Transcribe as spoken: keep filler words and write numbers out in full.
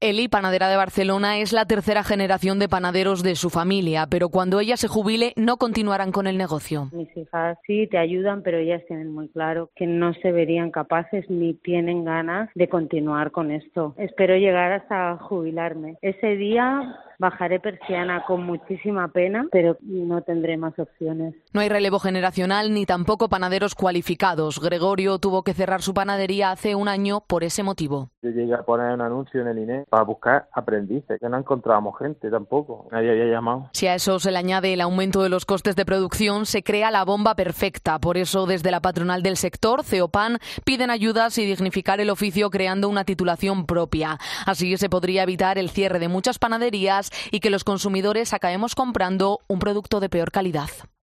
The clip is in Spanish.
Eli, panadera de Barcelona, es la tercera generación de panaderos de su familia, pero cuando ella se jubile no continuarán con el negocio. Mis hijas sí te ayudan, pero ellas tienen muy claro que no se verían capaces ni tienen ganas de continuar con esto. Espero llegar hasta jubilarme. Ese día bajaré persiana con muchísima pena, pero no tendré más opciones. No hay relevo generacional ni tampoco panaderos cualificados. Gregorio tuvo que cerrar su panadería hace un año por ese motivo. Yo llegué a poner un anuncio en el I N E para buscar aprendices, que no encontrábamos gente tampoco, nadie había llamado. Si a eso se le añade el aumento de los costes de producción, se crea la bomba perfecta. Por eso, desde la patronal del sector, Ceopan, piden ayudas y dignificar el oficio creando una titulación propia. Así se podría evitar el cierre de muchas panaderías y que los consumidores acabemos comprando un producto de peor calidad.